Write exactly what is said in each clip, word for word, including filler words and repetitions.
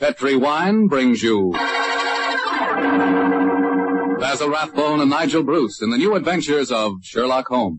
Petri Wine brings you Basil Rathbone and Nigel Bruce in the new adventures of Sherlock Holmes.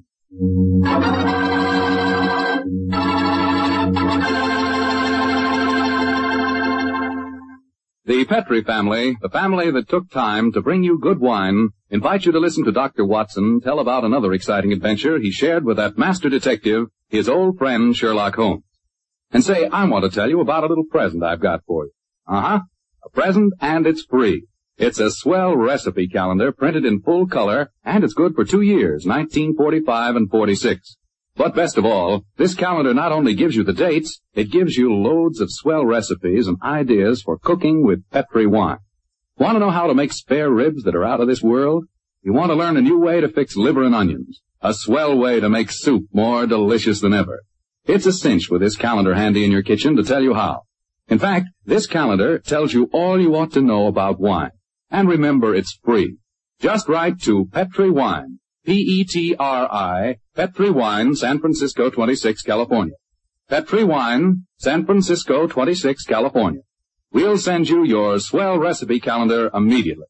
The Petri family, the family that took time to bring you good wine, invite you to listen to Doctor Watson tell about another exciting adventure he shared with that master detective, his old friend Sherlock Holmes. And say, I want to tell you about a little present I've got for you. Uh-huh. A present, and it's free. It's a swell recipe calendar printed in full color, and it's good for two years, nineteen forty-five and forty-six. But best of all, this calendar not only gives you the dates, it gives you loads of swell recipes and ideas for cooking with Petri wine. Want to know how to make spare ribs that are out of this world? You want to learn a new way to fix liver and onions? A swell way to make soup more delicious than ever? It's a cinch with this calendar handy in your kitchen to tell you how. In fact, this calendar tells you all you ought to know about wine. And remember, it's free. Just write to Petri Wine, P E T R I, Petri Wine, San Francisco, twenty-six, California. Petri Wine, San Francisco, twenty-six, California. We'll send you your swell recipe calendar immediately.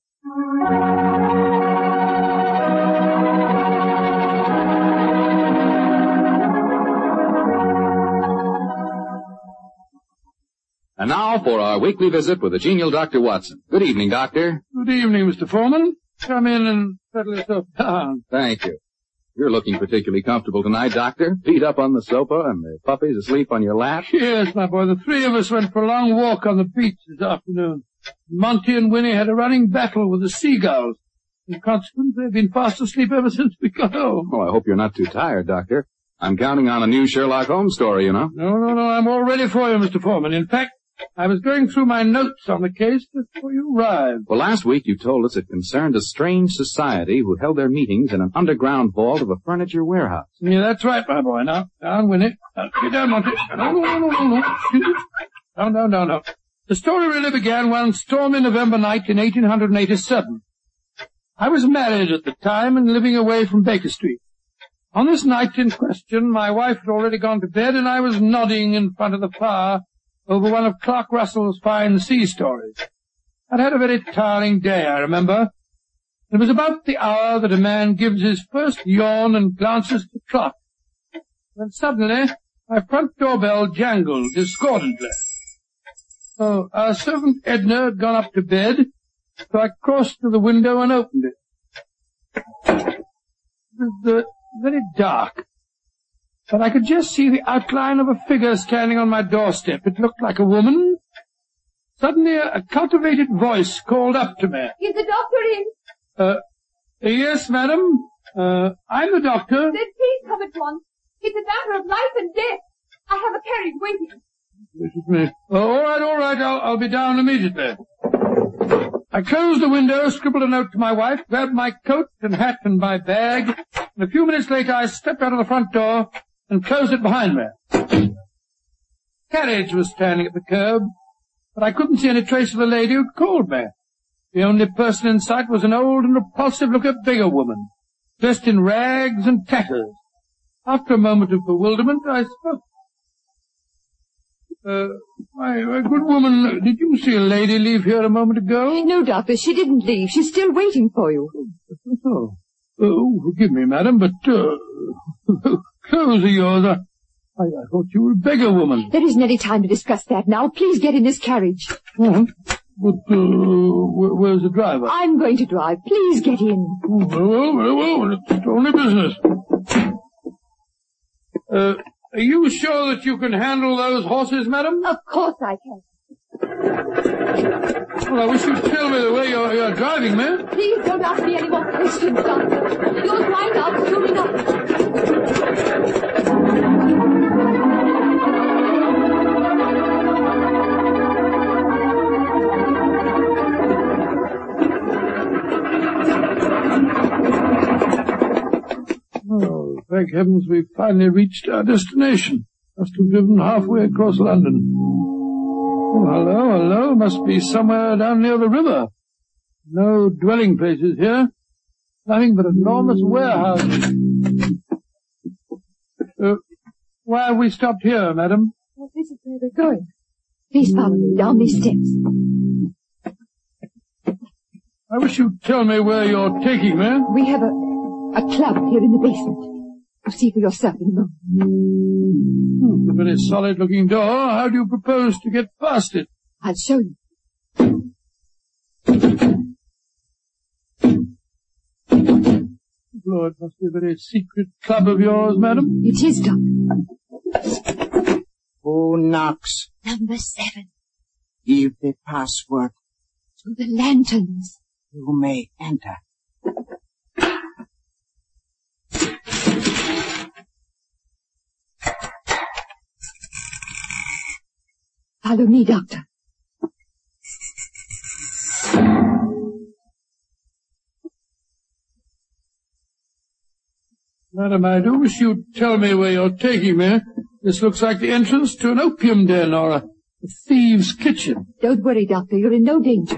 And now for our weekly visit with the genial Doctor Watson. Good evening, Doctor. Good evening, Mister Foreman. Come in and settle yourself down. Thank you. You're looking particularly comfortable tonight, Doctor. Feet up on the sofa and the puppies asleep on your lap. Yes, my boy. The three of us went for a long walk on the beach this afternoon. Monty and Winnie had a running battle with the seagulls. In consequence, they've been fast asleep ever since we got home. Oh, I hope you're not too tired, Doctor. I'm counting on a new Sherlock Holmes story, you know. No, no, no. I'm all ready for you, Mister Foreman. In fact, I was going through my notes on the case just before you arrived. Well, last week you told us it concerned a strange society who held their meetings in an underground vault of a furniture warehouse. Yeah, that's right, my boy. Now, down, Winnie. Now, get down, Monty. No, no, no, no, no. Down, down, down, down. The story really began one stormy November night in eighteen eighty-seven. I was married at the time and living away from Baker Street. On this night in question, my wife had already gone to bed, and I was nodding in front of the fire over one of Clark Russell's fine sea stories. I'd had a very tiring day, I remember. It was about the hour that a man gives his first yawn and glances at the clock. When suddenly, my front doorbell jangled discordantly. So, our servant Edna had gone up to bed, so I crossed to the window and opened it. It was uh, very dark, but I could just see the outline of a figure standing on my doorstep. It looked like a woman. Suddenly, a, a cultivated voice called up to me. Is the doctor in? Uh, yes, madam. Uh, I'm the doctor. Then please come at once. It's a matter of life and death. I have a carriage waiting. This is me. Uh, all right, all right. I'll, I'll be down immediately. I closed the window, scribbled a note to my wife, grabbed my coat and hat and my bag, and a few minutes later I stepped out of the front door and closed it behind me. The carriage was standing at the curb, but I couldn't see any trace of the lady who'd called me. The only person in sight was an old and repulsive-looking beggar woman, dressed in rags and tatters. After a moment of bewilderment, I spoke. Uh, my, my good woman, did you see a lady leave here a moment ago? No, Doctor, she didn't leave. She's still waiting for you. Oh, oh forgive me, madam, but, uh, clothes of yours, I, I thought you were a beggar woman. There isn't any time to discuss that now. Please get in this carriage. Oh, but, uh, where, where's the driver? I'm going to drive. Please get in. Oh, very well, very well. It's only business. Uh, Are you sure that you can handle those horses, madam? Of course I can. Well, I wish you'd tell me the way you're, you're driving, ma'am. Please don't ask me any more questions, Doctor. You'll find out soon enough. Oh, thank heavens we've finally reached our destination. Must have driven halfway across London. Oh, hello, hello. Must be somewhere down near the river. No dwelling places here. Nothing but enormous warehouses. Uh, why have we stopped here, madam? Well, this is where we're going. Please follow me down these steps. I wish you'd tell me where you're taking me. We have a, a club here in the basement. You'll see for yourself in a moment. Hmm, a very solid-looking door. How do you propose to get past it? I'll show you. Lord, it must be a very secret club of yours, madam. It is, Doctor. Who knocks? Number seven. Give the password. To the lanterns. You may enter. Follow me, Doctor. Madam, I do wish you'd tell me where you're taking me. This looks like the entrance to an opium den or a, a thieves' kitchen. Don't worry, Doctor. You're in no danger.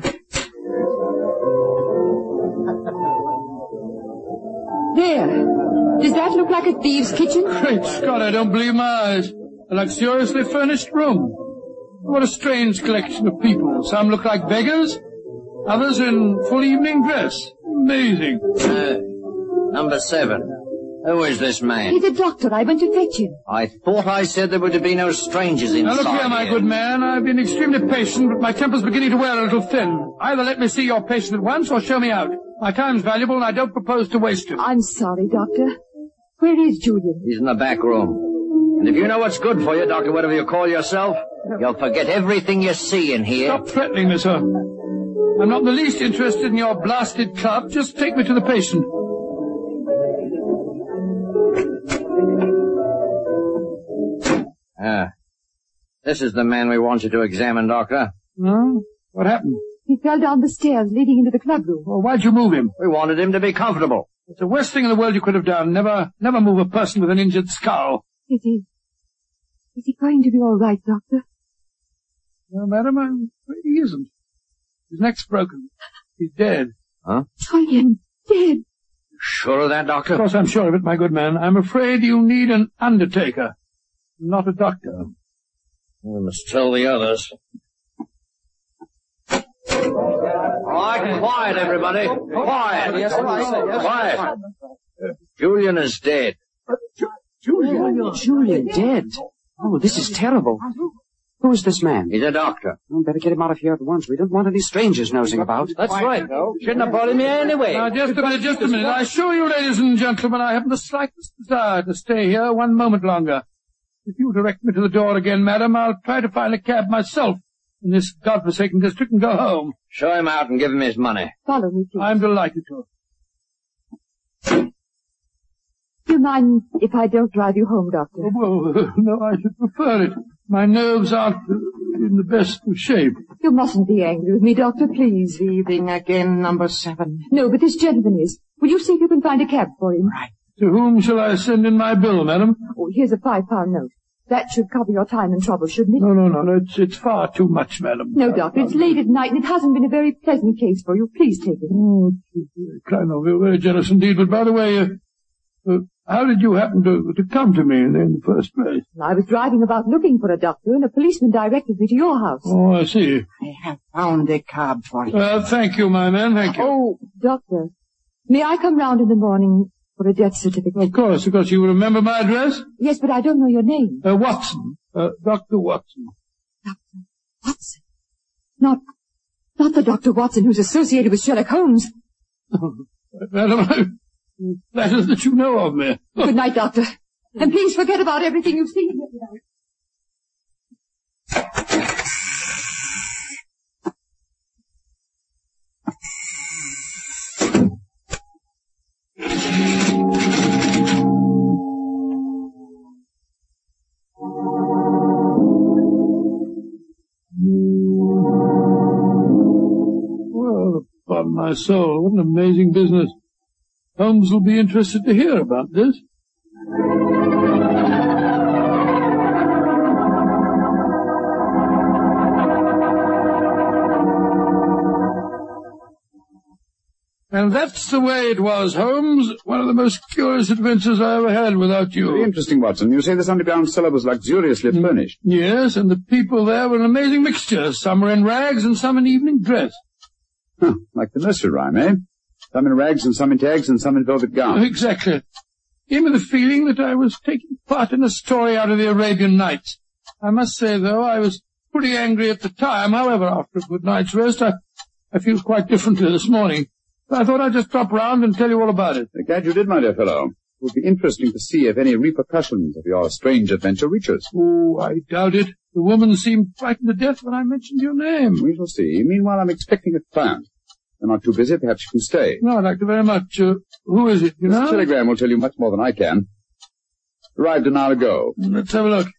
There. Does that look like a thieves' kitchen? Great Scott, I don't believe my eyes. A luxuriously furnished room. What a strange collection of people. Some look like beggars, others in full evening dress. Amazing. Uh, number seven. Who is this man? He's a doctor. I went to fetch him. I thought I said there were to be no strangers inside. Now look here, my here. good man. I've been extremely patient, but my temper's beginning to wear a little thin. Either let me see your patient at once or show me out. My time's valuable and I don't propose to waste it. I'm sorry, Doctor. Where is Julian? He's in the back room. And if you know what's good for you, Doctor, whatever you call yourself, you'll forget everything you see in here. Stop threatening me, sir. I'm not in the least interested in your blasted club. Just take me to the patient. Ah. This is the man we want you to examine, Doctor. No? What happened? He fell down the stairs leading into the club room. Well, why'd you move him? We wanted him to be comfortable. It's the worst thing in the world you could have done. Never, never move a person with an injured skull. Is he... Is he going to be all right, Doctor? No, madam, I'm afraid he isn't. His neck's broken. He's dead. Huh? Julian, dead. Sure of that, Of Doctor? course, I'm sure of it, my good man. I'm afraid you need an undertaker, not a doctor. We must tell the others. All right, quiet, everybody. Quiet. Quiet. Julian is dead. Julian. Julian dead. Oh, this is terrible. Who is this man? He's a doctor. We better get him out of here at once. We don't want any strangers nosing about. That's right. Shouldn't have brought him here anyway. Now, just a minute, just a minute. I assure you, ladies and gentlemen, I haven't the slightest desire to stay here one moment longer. If you direct me to the door again, madam, I'll try to find a cab myself in this godforsaken district and go home. Show him out and give him his money. Follow me, please. I'm delighted to. Do you mind if I don't drive you home, Doctor? Oh, well, no, I should prefer it. My nerves aren't in the best of shape. You mustn't be angry with me, Doctor, please. Leaving again, number seven. No, but this gentleman is. Will you see if you can find a cab for him? Right. To whom shall I send in my bill, madam? Oh, here's a five-pound note. That should cover your time and trouble, shouldn't it? No, no, no, no. It's, it's far too much, madam. No, Doctor, it's late at night and it hasn't been a very pleasant case for you. Please take it. Oh, it's very kind of you, very generous indeed. But by the way, uh, uh, how did you happen to, to come to me in the first place? I was driving about looking for a doctor and a policeman directed me to your house. Oh, I see. I have found a cab for you. Well, thank you, my man, thank you. Oh, Doctor, may I come round in the morning for a death certificate? Of course, of course, you remember my address? Yes, but I don't know your name. Uh, Watson. Uh, Doctor Watson. Doctor Watson? Not, not the Doctor Watson who's associated with Sherlock Holmes. Madam, I'm flattered that you know of me. Good night, Doctor. And please forget about everything you've seen here tonight. Well, upon my soul, what an amazing business. Holmes will be interested to hear about this. And that's the way it was, Holmes. One of the most curious adventures I ever had without you. Very interesting, Watson. You say this underground cellar was luxuriously mm. furnished. Yes, and the people there were an amazing mixture. Some were in rags and some in evening dress. Huh, like the nursery rhyme, eh? Some in rags and some in tags and some in velvet gowns. Exactly. Gave me the feeling that I was taking part in a story out of the Arabian Nights. I must say, though, I was pretty angry at the time. However, after a good night's rest, I, I feel quite differently this morning. I thought I'd just drop round and tell you all about it. I'm glad you did, my dear fellow. It would be interesting to see if any repercussions of your strange adventure reach us. Oh, I doubt it. The woman seemed frightened to death when I mentioned your name. We shall see. Meanwhile, I'm expecting a client. You're not too busy. Perhaps you can stay. No, I'd like to very much. Uh, who is it, you know? This telegram will tell you much more than I can. Arrived an hour ago. Let's have a look.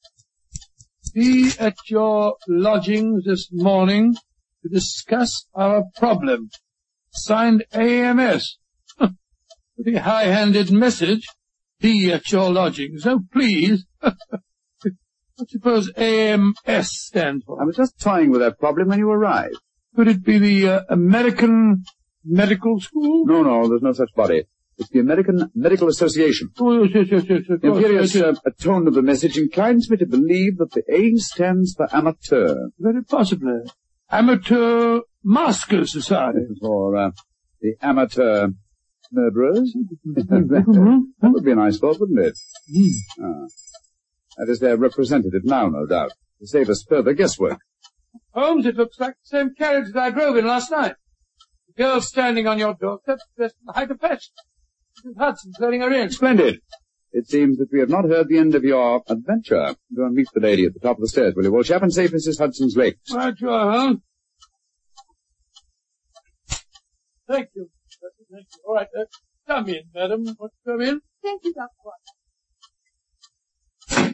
Be at your lodgings this morning to discuss our problem. Signed A M S. Pretty high-handed message. Be at your lodgings. Oh, please. What do you suppose A M S stands for? I was just toying with that problem when you arrived. Could it be the uh, American Medical School? No, no, there's no such body. It's the American Medical Association. Oh, yes, yes, yes, yes. Of the imperious uh, tone of the message inclines me to believe that the A stands for amateur. Very possibly. Amateur Masker Society. Or uh, the amateur murderers. that, that would be a nice thought, wouldn't it? Mm. Ah. That is their representative now, no doubt, to save us further guesswork. Holmes, it looks like the same carriage that I drove in last night. The girl standing on your doorstep dressed in the height of fashion. Missus Hudson turning her in. Splendid. It seems that we have not heard the end of your adventure. Go and meet the lady at the top of the stairs, will you, old chap, and save Missus Hudson's legs. Right, you are, Holmes. Thank you. Thank you. All right, uh, come in, madam. Want to come in? Thank you, Doctor Watson.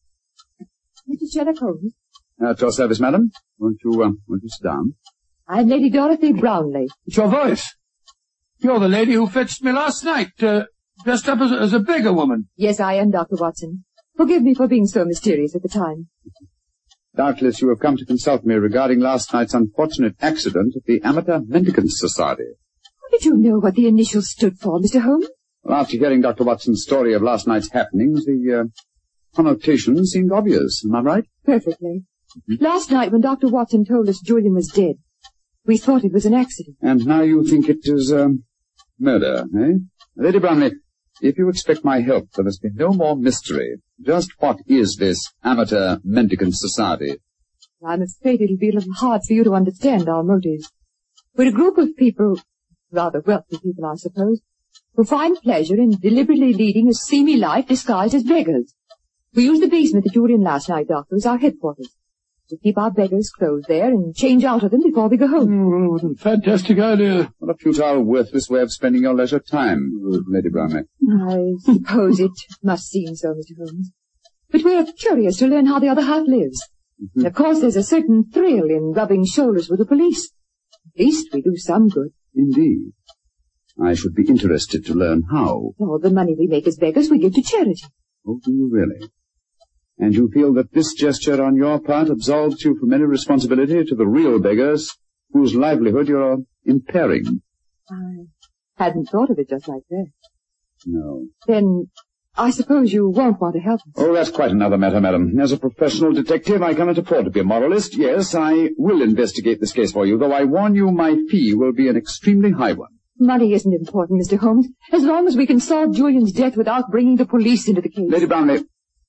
Mister Sherlock Holmes. At your service, madam. Won't you, um, won't you sit down? I'm Lady Dorothy Brownlee. It's your voice. You're the lady who fetched me last night, uh, dressed up as a, as a beggar woman. Yes, I am, Doctor Watson. Forgive me for being so mysterious at the time. Doubtless you have come to consult me regarding last night's unfortunate accident at the Amateur Mendicants Society. How did you know what the initials stood for, Mister Holmes? Well, after hearing Doctor Watson's story of last night's happenings, the uh, connotation seemed obvious. Am I right? Perfectly. Mm-hmm. Last night when Doctor Watson told us Julian was dead, we thought it was an accident. And now you think it is um, murder, eh? Lady Brownlee, if you expect my help, there must be no more mystery. Just what is this Amateur Mendicants Society? I'm afraid it'll be a little hard for you to understand our motives. We're a group of people, rather wealthy people, I suppose, who find pleasure in deliberately leading a seamy life disguised as beggars. We used the basement that you were in last night, Doctor, as our headquarters. To keep our beggars' clothes there and change out of them before we go home. Oh, what a fantastic idea. What a futile, worthless way of spending your leisure time, Lady Brownlee. I suppose it must seem so, Mister Holmes. But we're curious to learn how the other half lives. Mm-hmm. And of course there's a certain thrill in rubbing shoulders with the police. At least we do some good. Indeed. I should be interested to learn how. All the money we make as beggars we give to charity. Oh, do you really? And you feel that this gesture on your part absolves you from any responsibility to the real beggars whose livelihood you're impairing? I hadn't thought of it just like that. No. Then I suppose you won't want to help us. Oh, that's quite another matter, madam. As a professional detective, I cannot afford to be a moralist. Yes, I will investigate this case for you, though I warn you my fee will be an extremely high one. Money isn't important, Mister Holmes, as long as we can solve Julian's death without bringing the police into the case. Lady Brownlee,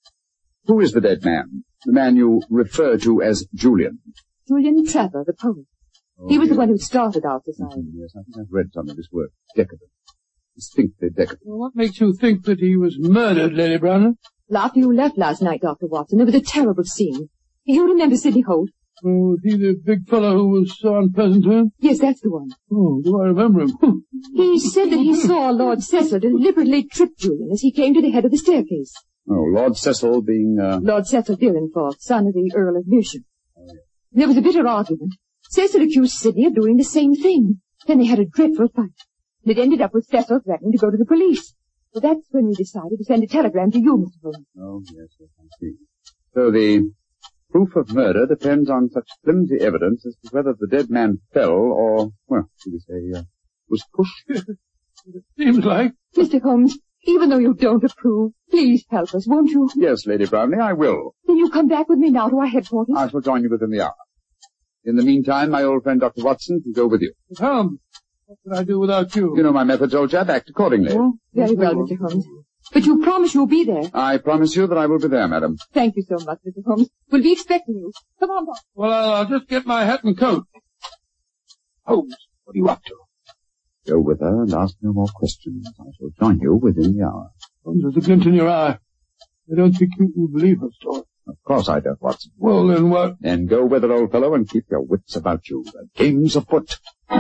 who is the dead man? The man you refer to as Julian? Julian Trevor, the poet. Oh, he was yes. the one who started our society. Mm-hmm, yes, I think I've read some of his work. Decadent. Distinctly decadent. Well, what makes you think that he was murdered, Lady Brownlee? Well, after you left last night, Doctor Watson, there was a terrible scene. You remember Sidney Holt? Oh, he the big fellow who was so unpleasant to him? Yes, that's the one. Oh, do I remember him? He said that he saw Lord Cecil deliberately trip Julian as he came to the head of the staircase. Oh, Lord Cecil being, uh... Lord Cecil Dillenforth, son of the Earl of Mersham. Oh, yeah. There was a bitter argument. Cecil accused Sidney of doing the same thing. Then they had a dreadful fight. And it ended up with Cecil threatening to go to the police. So that's when we decided to send a telegram to you, Mister Holmes. Oh, yes, yes, I see. So the proof of murder depends on such flimsy evidence as to whether the dead man fell or, well, should we say, uh, was pushed. It seems like. Mister Holmes, even though you don't approve, please help us, won't you? Yes, Lady Brownlee, I will. Then you come back with me now to our headquarters? I shall join you within the hour. In the meantime, my old friend Doctor Watson can go with you. But Holmes, what can I do without you? You know my methods, old chap. Act accordingly. Oh, very well, Mister Holmes. But you promise you'll be there. I promise you that I will be there, madam. Thank you so much, Mister Holmes. We'll be expecting you. Come on, Bob. Well, I'll, I'll just get my hat and coat. Holmes, what are you up to? Go with her and ask no more questions. I shall join you within the hour. Holmes, there's a glint in your eye. I don't think you will believe her story. Of course I don't, Watson. Well, then what? Then go with her, old fellow, and keep your wits about you. The game's afoot.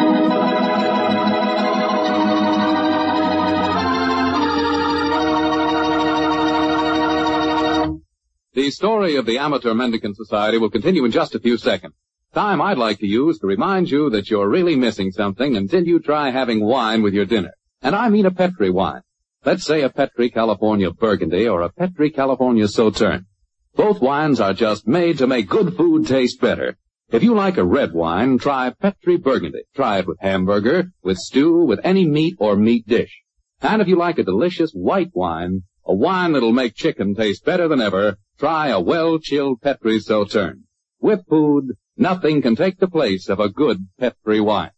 The story of the Amateur Mendicant Society will continue in just a few seconds. Time I'd like to use to remind you that you're really missing something until you try having wine with your dinner. And I mean a Petri wine. Let's say a Petri California Burgundy or a Petri California Sauterne. Both wines are just made to make good food taste better. If you like a red wine, try Petri Burgundy. Try it with hamburger, with stew, with any meat or meat dish. And if you like a delicious white wine, a wine that'll make chicken taste better than ever, try a well-chilled Petri Sauterne. With food, nothing can take the place of a good Petri wine.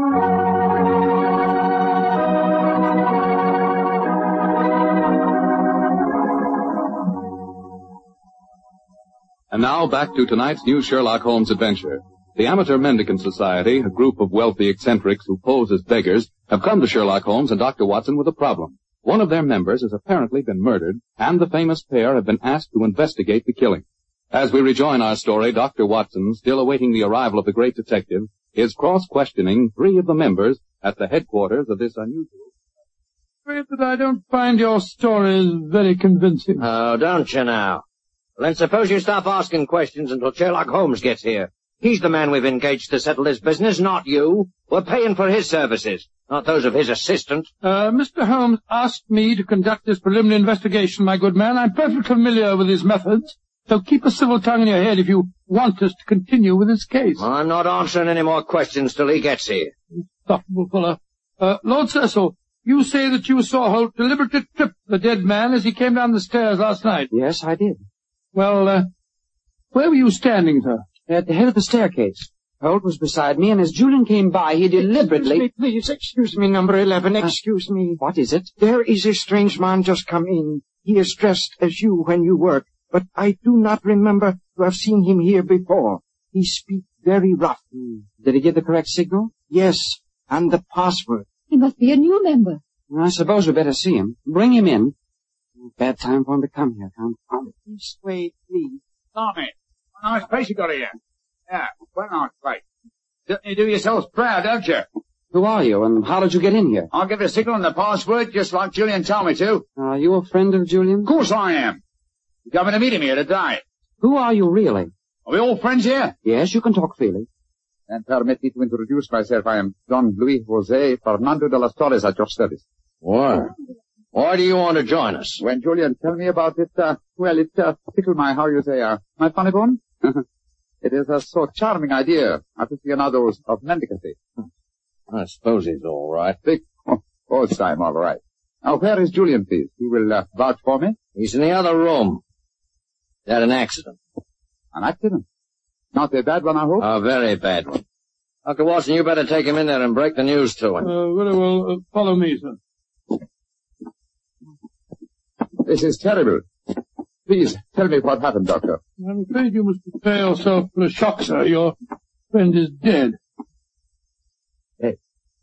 And now back to tonight's new Sherlock Holmes adventure. The Amateur Mendicant Society, a group of wealthy eccentrics who pose as beggars, have come to Sherlock Holmes and Doctor Watson with a problem. One of their members has apparently been murdered, and the famous pair have been asked to investigate the killing. As we rejoin our story, Doctor Watson, still awaiting the arrival of the great detective, is cross-questioning three of the members at the headquarters of this unusual... I'm afraid that I don't find your stories very convincing. Oh, don't you now? Well, then suppose you stop asking questions until Sherlock Holmes gets here. He's the man we've engaged to settle this business, not you. We're paying for his services, not those of his assistant. Uh, Mister Holmes asked me to conduct this preliminary investigation, my good man. I'm perfectly familiar with his methods. So keep a civil tongue in your head if you want us to continue with this case. I'm not answering any more questions till he gets here. Insufferable fellow. Uh, Lord Cecil, you say that you saw Holt deliberately trip the dead man as he came down the stairs last night. Yes, I did. Well, uh, where were you standing, sir? At the head of the staircase. Holt was beside me, and as Julian came by, he deliberately... Excuse me, please. Excuse me, number eleven. Excuse uh, me. What is it? There is a strange man just come in. He is dressed as you when you work, but I do not remember to have seen him here before. He speaks very rough. Hmm. Did he give the correct signal? Yes, and the password. He must be a new member. I suppose we better see him. Bring him in. Bad time for him to come here, Count. Oh, this way, please. Tommy, what a nice place you got here. Yeah, what a nice place. You do yourselves proud, don't you? Who are you, and how did you get in here? I'll give the signal and the password just like Julian told me to. Are you a friend of Julian? Of course I am. You're coming to meet him here today. Who are you really? Are we all friends here? Yes, you can talk freely. And permit me to introduce myself. I am Don Luis Jose Fernando de las Torres at your service. Why? Why do you want to join us? When Julian tell me about it, uh, well, it uh, tickled my, how you say, uh, my funny bone. It is a so charming idea, aficionados of mendicancy. I suppose he's all right. Big, oh, oh, time, all right. Now, where is Julian, please? He will uh, vouch for me. He's in the other room. He had an accident. An accident? Not a bad one, I hope? A very bad one. Doctor Watson, you better take him in there and break the news to him. Uh, very well. Uh, follow me, sir. This is terrible. Please, tell me what happened, Doctor. I'm afraid you must prepare yourself for a shock, sir. Your friend is dead. Hey.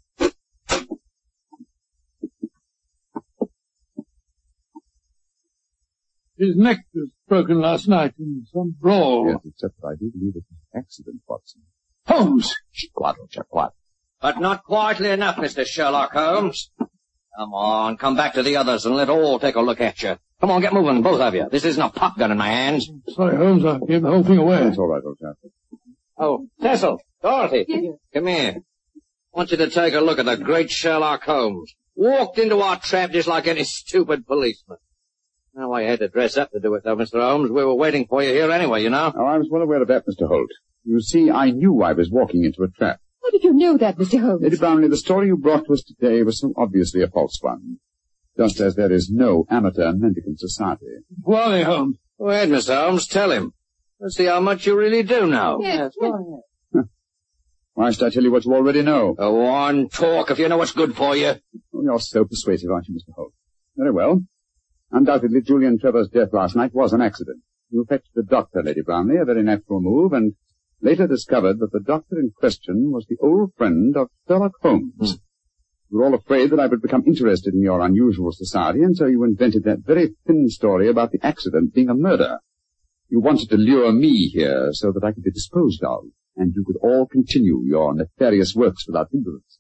His neck was broken last night in some brawl. Yes, except I do believe it was an accident, Watson. Holmes! Quiet, chap, quiet. But not quietly enough, Mister Sherlock Holmes. Come on, come back to the others and let all take a look at you. Come on, get moving, both of you. This isn't a pop gun in my hands. Sorry, Holmes, I gave the whole thing away. That's all right, old chap. Oh, Cecil, Dorothy, Yes. come here. I want you to take a look at the great Sherlock Holmes. Walked into our trap just like any stupid policeman. Now, I had to dress up to do it, though, Mister Holmes. We were waiting for you here anyway, you know. Oh, I was well aware of that, Mister Holt. You see, I knew I was walking into a trap. How did did you know that, Mister Holmes? Lady Brownlee, the story you brought to us today was so obviously a false one. Just as there is no amateur mendicant society. Who are they, Holmes? Go ahead, Mister Holmes, tell him. Let's see how much you really do know. Yes, go ahead. Why should I tell you what you already know? Go on, talk if you know what's good for you. Oh, you're so persuasive, aren't you, Mister Holt? Very well. Undoubtedly, Julian Trevor's death last night was an accident. You fetched the doctor, Lady Brownlee, a very natural move, and later discovered that the doctor in question was the old friend of Sherlock Holmes. Hmm. You were all afraid that I would become interested in your unusual society, and so you invented that very thin story about the accident being a murder. You wanted to lure me here so that I could be disposed of, and you could all continue your nefarious works without hindrance.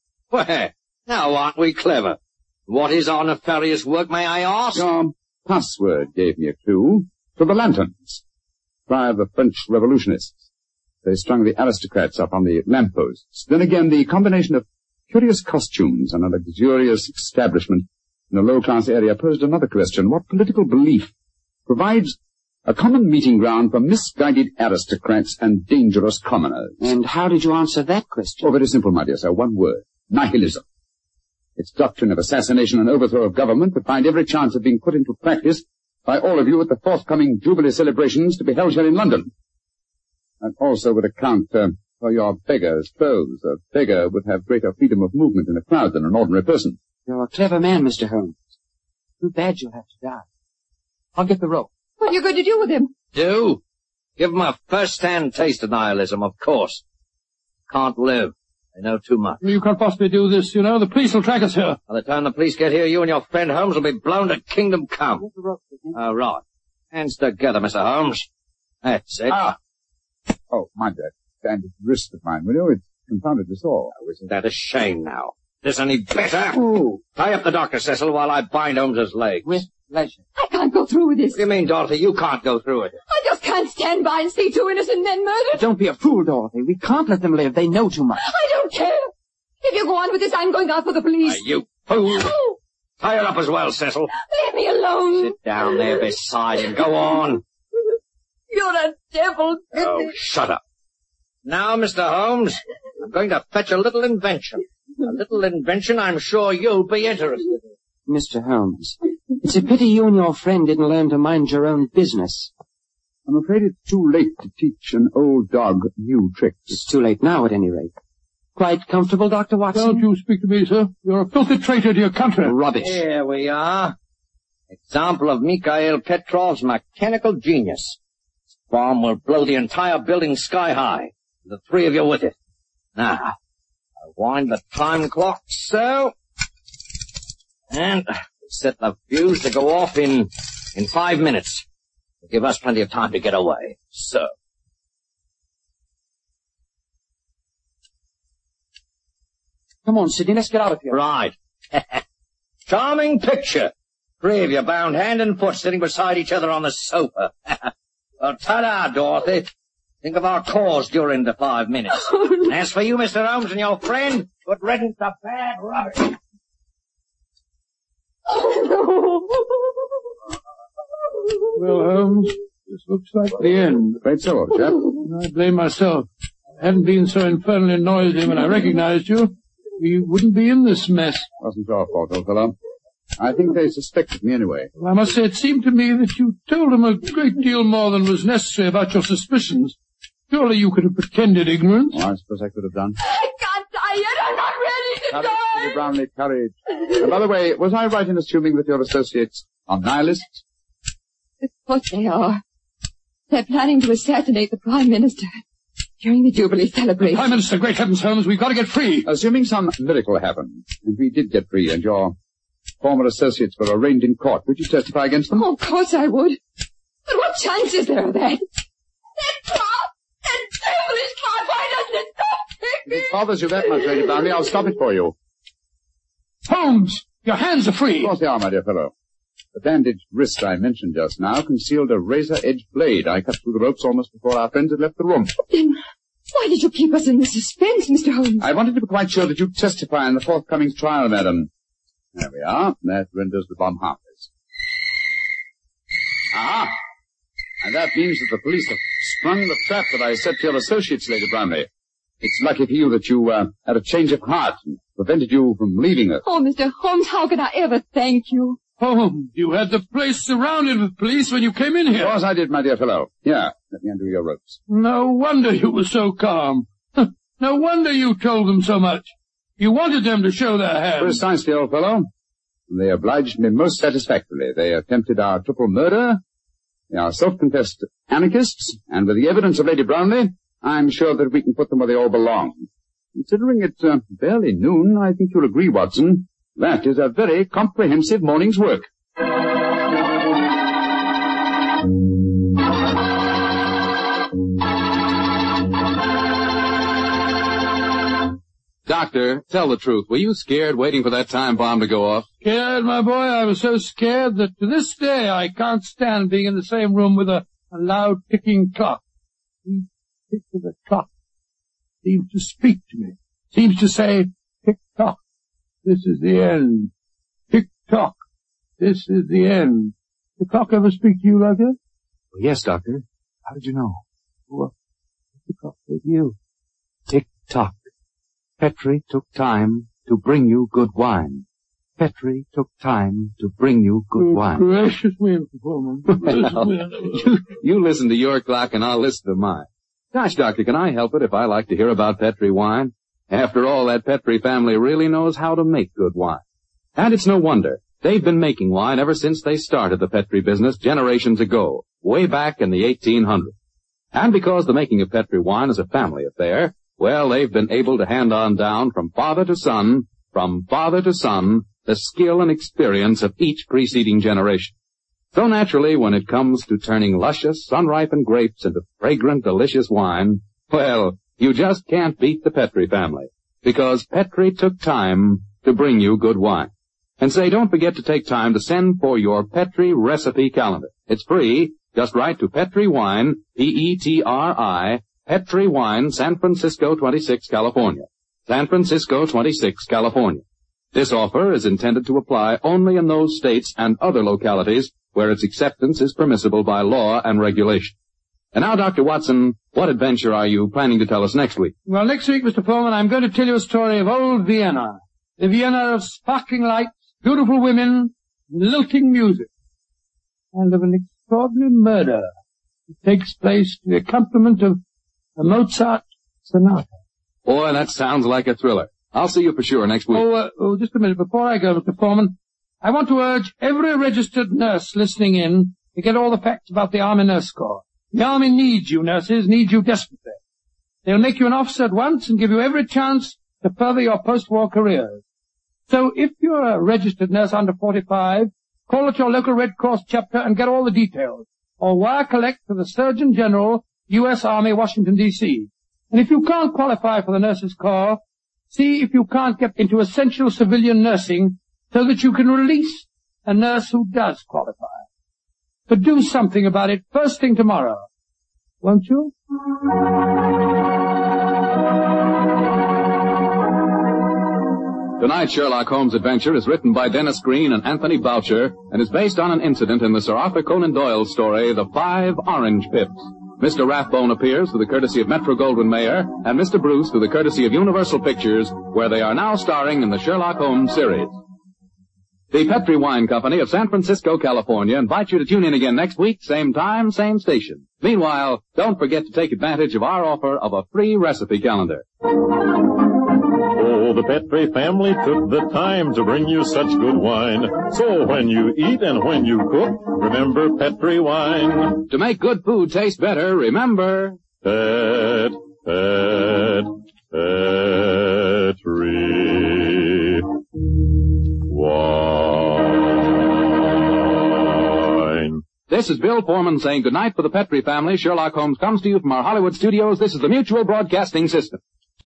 Well, now aren't we clever? What is our nefarious work, may I ask? Your password gave me a clue to the lanterns. By the French revolutionists. They strung the aristocrats up on the lampposts. Then again, the combination of curious costumes and a luxurious establishment in a low-class area posed another question. What political belief provides a common meeting ground for misguided aristocrats and dangerous commoners? And how did you answer that question? Oh, very simple, my dear sir. One word. Nihilism. Its doctrine of assassination and overthrow of government would find every chance of being put into practice by all of you at the forthcoming Jubilee celebrations to be held here in London. And also would account uh, for your beggar's clothes. A beggar would have greater freedom of movement in a crowd than an ordinary person. You're a clever man, Mister Holmes. Too bad you'll have to die. I'll get the rope. What are you going to do with him? Do? Give him a first-hand taste of nihilism, of course. Can't live. They know too much. You can't possibly do this, you know. The police will track us here. By the time the police get here, you and your friend Holmes will be blown to kingdom come. Oh, right. Hands together, Mister Holmes. That's it. Ah! Oh, mind that bandaged wrist of mine, will you? It's confoundedly sore. Oh, isn't that a shame now? Is this any better? Oh. Tie up the doctor, Cecil, while I bind Holmes's legs. With pleasure. I can't go through with this. What do you mean, Dorothy? You can't go through it. I just can't stand by and see two innocent men murdered. Don't be a fool, Dorothy. We can't let them live. They know too much. I don't care. If you go on with this, I'm going out for the police. Why, you fool. No. Tie her up as well, Cecil. Leave me alone. Sit down there beside him. Go on. You're a devil. Oh, shut up. Now, Mister Holmes, I'm going to fetch a little invention. A little invention I'm sure you'll be interested in. Mister Holmes, it's a pity you and your friend didn't learn to mind your own business. I'm afraid it's too late to teach an old dog new tricks. It's too late now, at any rate. Quite comfortable, Doctor Watson? Don't you speak to me, sir. You're a filthy traitor to your country. Rubbish. Here we are. Example of Mikhail Petrov's mechanical genius. This bomb will blow the entire building sky high. The three of you with it. Now, I'll wind the time clock so. And set the fuse to go off in, in five minutes. It'll give us plenty of time to get away. So. Come on, Sidney, let's get out of here. Right. Charming picture. Three of you bound hand and foot sitting beside each other on the sofa. Well, ta-da, Dorothy. Think of our cause during the five minutes. And as for you, Mister Holmes, and your friend, put redden to bad rubbish. Well, Holmes, this looks like the end. Afraid so, old chap. I blame myself. If I hadn't been so infernally noisy when I recognized you, we wouldn't be in this mess. Wasn't your fault, old fellow. I think they suspected me anyway. Well, I must say it seemed to me that you told them a great deal more than was necessary about your suspicions. Surely you could have pretended ignorance. Oh, I suppose I could have done. I can't die yet. I'm not ready to Courage, die. Lady Brownlee, courage. And by the way, was I right in assuming that your associates are nihilists? Of course they are. They're planning to assassinate the Prime Minister during the Jubilee celebration. Prime Minister, great heavens, Holmes, we've got to get free. Assuming some miracle happened, and we did get free, and your former associates were arraigned in court, would you testify against them? Oh, of course I would. But what chance is there of that? That clock! That devilish clock! Why doesn't it stop ticking? If it bothers you that much, Lady Brownlee, I'll stop it for you. Holmes, your hands are free. Of course they are, my dear fellow. The bandaged wrist I mentioned just now concealed a razor-edged blade I cut through the ropes almost before our friends had left the room. Then why did you keep us in this suspense, Mister Holmes? I wanted to be quite sure that you'd testify in the forthcoming trial, madam. There we are. That renders the bomb harmless. Ah! And that means that the police have sprung the trap that I set to your associates, Lady Brownlee. It's lucky for you that you uh, had a change of heart and prevented you from leaving us. Oh, Mister Holmes, how can I ever thank you? Holmes, you had the place surrounded with police when you came in here. Of course I did, my dear fellow. Here, let me undo your ropes. No wonder you were so calm. No wonder you told them so much. You wanted them to show their hands. Precisely, old fellow. They obliged me most satisfactorily. They attempted our triple murder. They are self-confessed anarchists, and with the evidence of Lady Brownlee, I'm sure that we can put them where they all belong. Considering it's uh, barely noon, I think you'll agree, Watson, that is a very comprehensive morning's work. Doctor, tell the truth. Were you scared waiting for that time bomb to go off? Scared, my boy? I was so scared that to this day I can't stand being in the same room with a, a loud ticking clock. Each tick of the clock seems to speak to me. Seems to say, tick-tock, this is the end. Tick-tock, this is the end. Did the clock ever speak to you like that? Well, yes, Doctor. How did you know? What did the clock say to you? Tick-tock. Petri took time to bring you good wine. Petri took time to bring you good Oh, wine. gracious me, Mister Foreman. Gracious Well, me. you, you listen to your clock and I'll listen to mine. Gosh, Doctor, can I help it if I like to hear about Petri wine? After all, that Petri family really knows how to make good wine. And it's no wonder. They've been making wine ever since they started the Petri business generations ago, way back in the eighteen hundreds. And because the making of Petri wine is a family affair, well, they've been able to hand on down from father to son, from father to son, the skill and experience of each preceding generation. So naturally, when it comes to turning luscious, sun-ripened grapes into fragrant, delicious wine, well, you just can't beat the Petri family, because Petri took time to bring you good wine. And say, don't forget to take time to send for your Petri recipe calendar. It's free. Just write to Petri Wine, P E T R I, Petri Wine, San Francisco twenty-six, California. San Francisco twenty-six, California. This offer is intended to apply only in those states and other localities where its acceptance is permissible by law and regulation. And now, Doctor Watson, what adventure are you planning to tell us next week? Well, next week, Mister Foreman, I'm going to tell you a story of old Vienna. The Vienna of sparkling lights, beautiful women, lilting music, and of an extraordinary murder that takes place to the accompaniment of a Mozart sonata. Boy, that sounds like a thriller. I'll see you for sure next week. Oh, uh, oh, just a minute. Before I go, Mister Foreman, I want to urge every registered nurse listening in to get all the facts about the Army Nurse Corps. The Army needs you, nurses, needs you desperately. They'll make you an officer at once and give you every chance to further your post-war careers. So if you're a registered nurse under forty-five, call at your local Red Cross chapter and get all the details. Or wire collect to the Surgeon General, U S Army, Washington, D C And if you can't qualify for the Nurses Corps, see if you can't get into essential civilian nursing so that you can release a nurse who does qualify. But do something about it first thing tomorrow, won't you? Tonight's Sherlock Holmes adventure is written by Dennis Green and Anthony Boucher and is based on an incident in the Sir Arthur Conan Doyle story, The Five Orange Pips. Mister Rathbone appears through the courtesy of Metro-Goldwyn-Mayer and Mister Bruce through the courtesy of Universal Pictures, where they are now starring in the Sherlock Holmes series. The Petri Wine Company of San Francisco, California invites you to tune in again next week, same time, same station. Meanwhile, don't forget to take advantage of our offer of a free recipe calendar. Oh, the Petri family took the time to bring you such good wine. So when you eat and when you cook, remember Petri wine. To make good food taste better, remember... Pet, Pet, Petri wine. This is Bill Foreman saying goodnight for the Petri family. Sherlock Holmes comes to you from our Hollywood studios. This is the Mutual Broadcasting System.